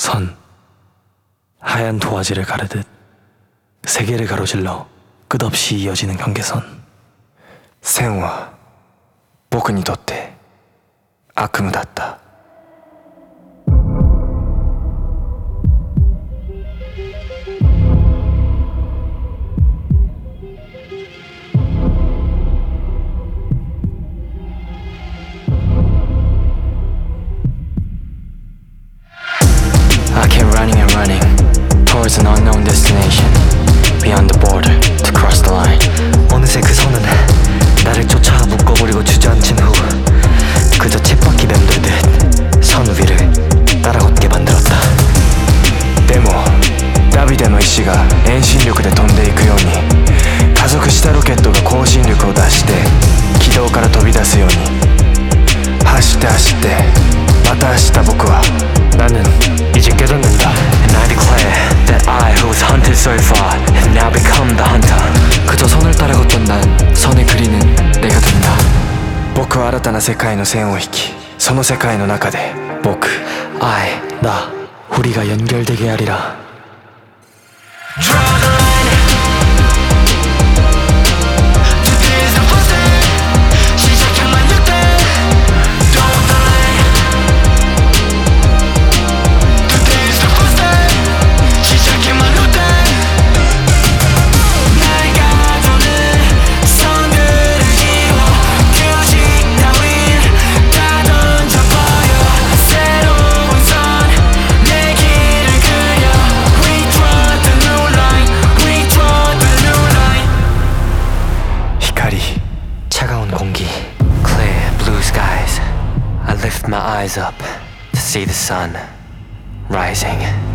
선, 하얀 도화지를 가르듯 세계를 가로질러 끝없이 이어지는 경계선. 線は僕にとって悪夢だった。I kept running and running towards an unknown destination beyond the border to cross the line. 어느새 그 선은 나를 쫓아 묶어버리고 주저앉힌 후 그저 쳇바퀴 맴돌듯 선 위를 따라 걷게 만들었다. でもダビデの意志が遠心力で飛んでいくように加速したロケットが高心力を出して軌道から飛び出すように走って走ってまた走った僕は 나는 이제 깨닫는다. And I declare that I who was hunted so far have now become the hunter. 그저 선을 따라 걷던 난 선을 그리는 내가 된다. 僕は新たな世界の線を引きその世界の中で僕 I, 나, 우리가 연결되게 하리라. 차가운 공기, clear blue skies. I lift my eyes up to see the sun rising.